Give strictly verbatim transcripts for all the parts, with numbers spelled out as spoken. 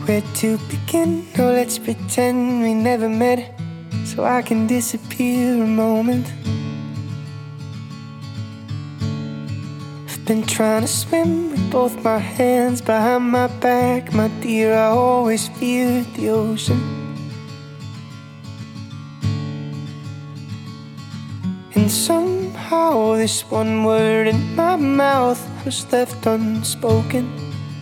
Where to begin? Oh, let's pretend we never met, so I can disappear a moment. I've been trying to swim with both my hands behind my back, my dear, I always feared the ocean. And somehow this one word in my mouth was left unspoken.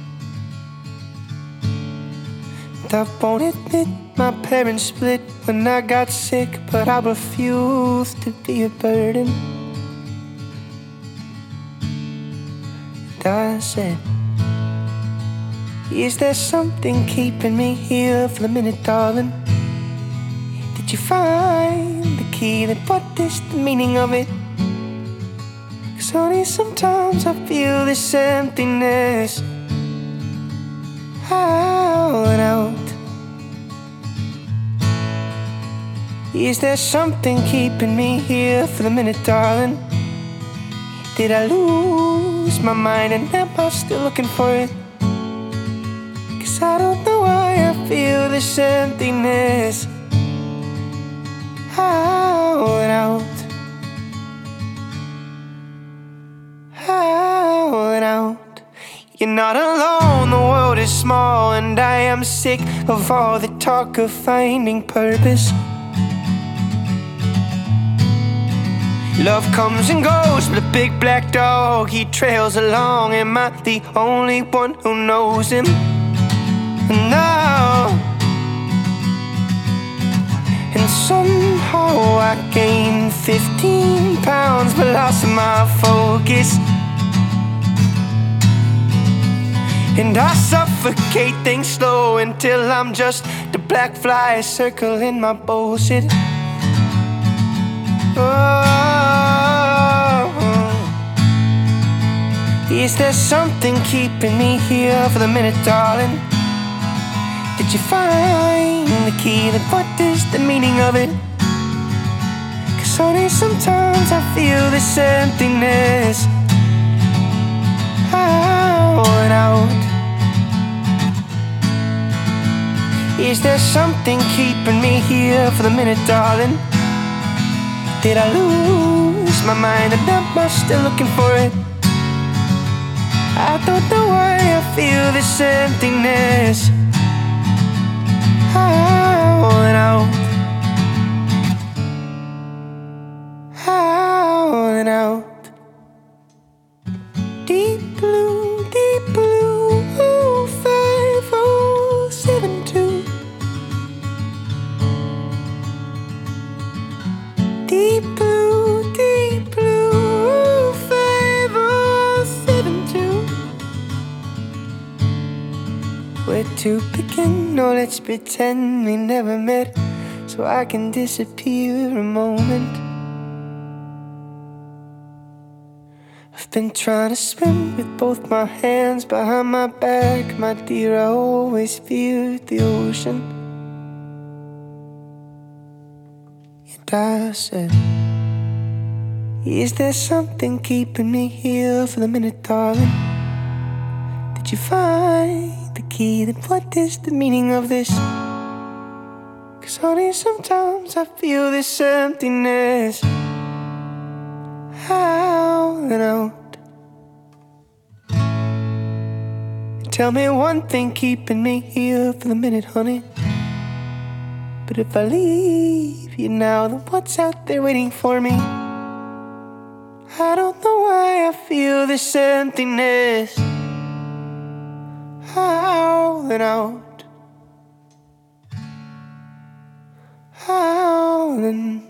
And I won't admit my parents split when I got sick, but I refuse to be a burden. And I said, is there something keeping me here for the minute, darling? Did you find the key that what is the meaning of it? 'Cause honey, sometimes I feel this emptiness out and out. Is there something keeping me here for the minute, darling? Did I lose my mind and am I still looking for it? 'Cause I don't know why I feel this emptiness out and out, out and out. You're not alone, the world is small, and I am sick of all the talk of finding purpose. Love comes and goes, but a big black dog, he trails along. Am I the only one who knows him? No. And somehow I gained fifteen pounds, but lost my focus. And I suffocate things slow until I'm just the black fly circling my bullshit. Oh, is there something keeping me here for the minute, darling? Did you find the key that what is the meaning of it? 'Cause honey, sometimes I feel this emptiness out and out. Is there something keeping me here for the minute, darling? Did I lose my mind and am I still looking for it? I don't know why I feel this emptiness out and out, out and out. Deep blue, deep blue, oh, five oh seven two. Deep blue, deep blue, oh, five oh seven two. Where to begin? No, let's pretend we never met, so I can disappear a moment. I've been trying to swim with both my hands behind my back, my dear, I always feared the ocean. And I said, is there something keeping me here for the minute, darling? Did you find the key that what is the meaning of this? 'Cause honey, sometimes I feel this emptiness out and out. Tell me one thing keeping me here for the minute, honey. But if I leave you now, then what's out there waiting for me? I don't know why I feel this emptiness out and out, out and